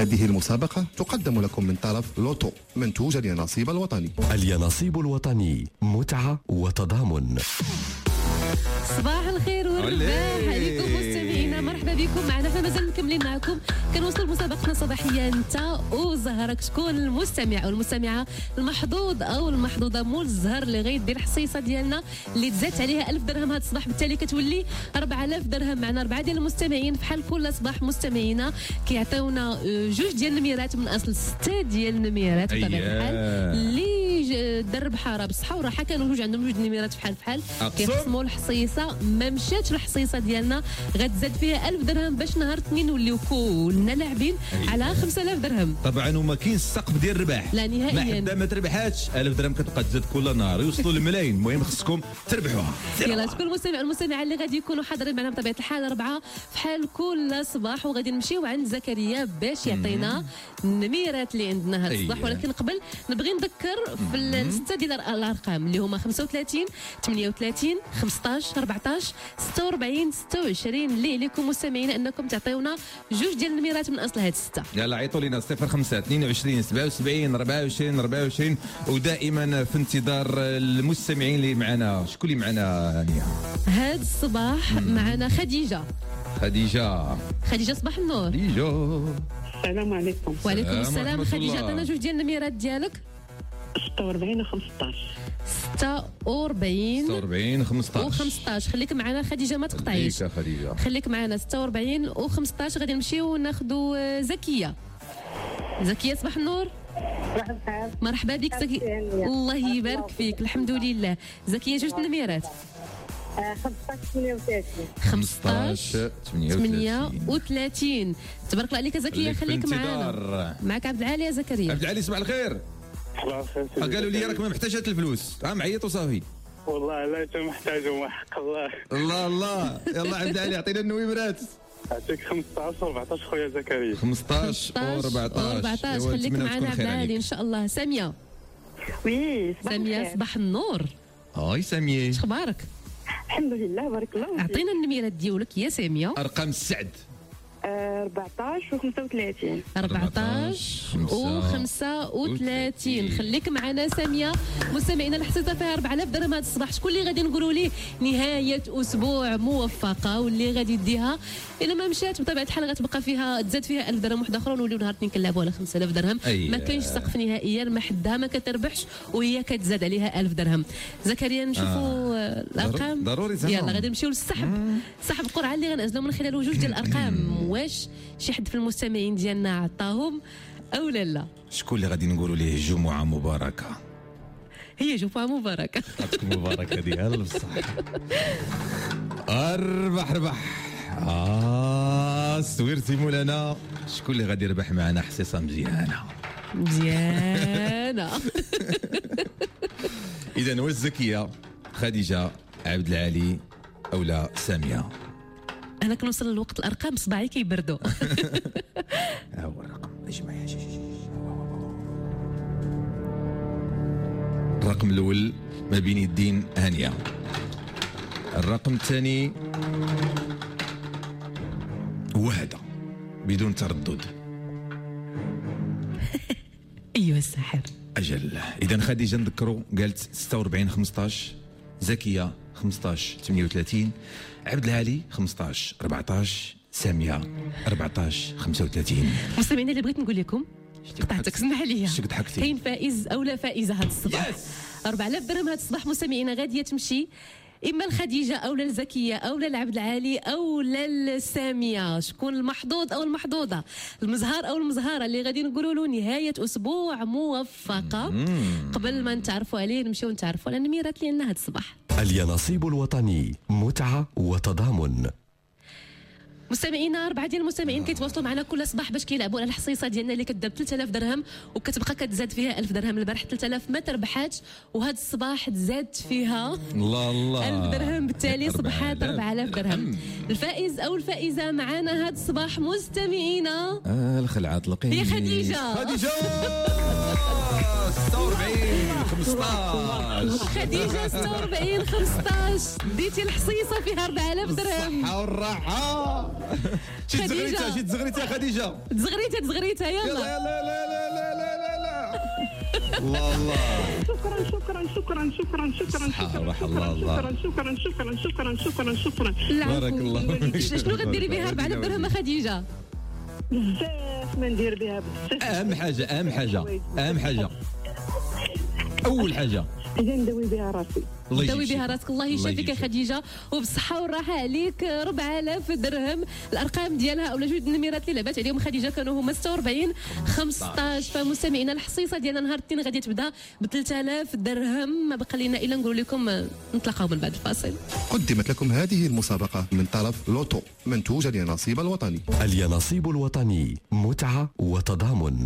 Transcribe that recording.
هذه المسابقة تقدم لكم من طرف لوتو منتوج اليانصيب الوطني. اليانصيب الوطني، متعة وتضامن. صباح الخير والرباح عليكم مستمعينا، مرحبا بكم معنا. احنا مازال مكملين معكم، كنوصل مسابقتنا الصباحيه انت وزهرك. شكون المستمع او المستمعه المحظوظ او المحظوظه مول الزهر اللي غيدير الحصيصه ديالنا اللي تزادت عليها 1000 درهم هذا الصباح، بالتالي كتولي 4000 درهم. معنا 4 ديال المستمعين بحال كل صباح مستمعينا كيعطيونا جوج ديال النميرات من اصل 6 ديال النميرات بطبيعه الحال اللي درب حاره بالصحه والراحه. كانوا جوج عندهم جوج نميرات بحال كيقسموا الحصيصه. ما مشاتش الحصيصه ديالنا غتزاد فيها 1000 درهم باش نهار اثنين نوليو كلنا لاعبين على 5000 درهم. طبعا وما كاينش السقف ديال الربح، لا نهائيا. ما حدا ما تربحاتش 1000 درهم كتبقى تزاد كل نهار يوصلوا للملايين. المهم خصكم تربحوها. يلا شكون المستمع المستمعه اللي غادي يكونوا حاضرين معنا بطبيعه الحال 4 فحال كل صباح، وغادي نمشيو عند زكريا باش يعطينا النميرات اللي عندنا هذا الصباح. ولكن قبل نبغي نذكر في السته ديال الارقام اللي هما 35 38 15 14 46 26 اللي عليكم مستمعين انكم تعطيونا جوج ديال النميرات من اصل هاد السته. يلا عيطوا لنا 05 22 77 24 24. ودائما في انتظار المستمعين اللي معنا. شكون اللي معنا هانيه هاد الصباح؟ معنا خديجه. خديجه صباح النور. السلام عليكم. وعليكم السلام. خديجه عطينا جوج ديال النميرات ديالك. 46 و 15. 46 15 و15. خليك معنا خديجه ما تقطعيش. خليك معنا 46 و15. غادي نمشيو ناخذوا زكيه. صباح النور. مرحبا بك زكيه. الله يبارك فيك. الحمد لله. زكيه جوج النميرات. 15 38. تبارك الله عليك زكيه. خليك معنا. معك عبد العالي يا زكريا. عبد العالي صباح الخير. صباح الخير. قالوا لي راك ما محتاجات الفلوس، معيط وصافي. والله لا انت محتاجهم حق الله. الله يلا عبد العالي اعطينا النويبرات. اعطيك 15 و 14 خويا زكريا. 15 و 14. خليك معنا عبد العالي ان شاء الله. ساميه. وي ساميه صباح النور. هاي ساميه، اش اخبارك؟ الحمد لله بارك الله فيك. اعطينا النميرات ديالك يا ساميه. ارقام السعد. 14 و 35. 14 و 35. خليك معنا ساميه. مستمعينا الحصيصه فيها 4000 درهم هذا الصباح. شكون اللي غادي نقولوا ليه نهايه اسبوع موفقه واللي غادي يديها؟ الا ما مشات بطبيعه الحال غتبقى فيها تزاد فيها 1000 درهم واحده اخرى ونوليو نهار اثنين كنلعبوا على 5000 درهم. ما كاينش سقف نهائيا، ما حدها ما كتربحش وهي كتزاد عليها 1000 درهم. زكريا نشوفوا الارقام. ضروري يلا غادي نمشيو للسحب. سحب قرعه اللي غنعزلوا من خلاله جوج ديال الارقام. واش شي حد في المستمعين ديالنا عطاهم او لا؟ شكون اللي غادي نقولوا ليه جمعه مباركه؟ هي جمعه مباركه. تكون مباركه ديالها بصح. ربح. سويرتي مولانا. شكون اللي غادي يربح معنا حصيصه مزيانه؟ اذا واش زكيه، خديجه، عبد العالي او لا ساميه؟ انا كنوصل للوقت الارقام صباعي كيبردوا. ها هو الرقم. اجمع يا الرقم الاول ما بين يدين هانيه. الرقم الثاني وهذا بدون تردد. ايوه الساحر. اجل. اذا خديجه نذكروا قالت 46 15، زكيه 15 38، عبد العالي 15 14، ساميه 14 35. مستمعينا اللي بغيت نقول لكم قطعتك اسمح لي. كاين فائز او لا فائزه هذا الصباح. 4000 درهم هذا الصباح مستمعينا غاديه تمشي اما لخديجه او للزكيه او للعبد العالي او للساميه. شكون المحظوظ او المحظوظه، المزهار او المزهاره اللي غادي نقولوا له نهايه اسبوع موفقه؟ قبل ما نتعرفوا عليه نمشيو نتعرفوا على النميرات اللي عندنا هذا الصباح. اليانصيب الوطني، متعه وتضامن. مستمعينا 4 ديال المستمعين كيتواصلوا معنا كل صباح باش كيلعبوا على الحصيصه ديالنا اللي كتبدا ب 3000 درهم وكتبقى كتزاد فيها 1000 درهم. البارح 3000 ما تربحاتش وهذا الصباح تزاد فيها الله 1000 درهم، بالتالي صبحات 4000 درهم. الفائز او الفائزه معنا هذا الصباح مستمعينا الخلعه طلقين هي خديجه 46 15. خديجه 46 15 ديتي الحصيصه فيها 4000 درهم. الصحه والراحه. شي تزغريتها خديجه تزغريتها يلا لا لا لا لا لا لا لا الله الله شكرا بارك الله شنو غديري بها 4 درهم خديجه؟ بزاف ما ندير بها بزاف. اهم حاجه اول حاجه هي ندوي بها راسي. دوي بها راسك. الله يشافيك يا خديجه وبالصحه والراحه عليك. 4000 درهم الارقام ديالها اولا جوج النميرات اللي لعبات عليهم خديجه كانوا هما 46 15. فمستمعينا الحصيصه ديالنا نهار الاثنين غادي تبدا ب 3000 درهم. ما بقى لنا الا نقول لكم نتلاقاو من بعد الفاصل. قدمت لكم هذه المسابقة من طرف لوتو منتوج اليانصيب الوطني. اليانصيب الوطني، متعة وتضامن.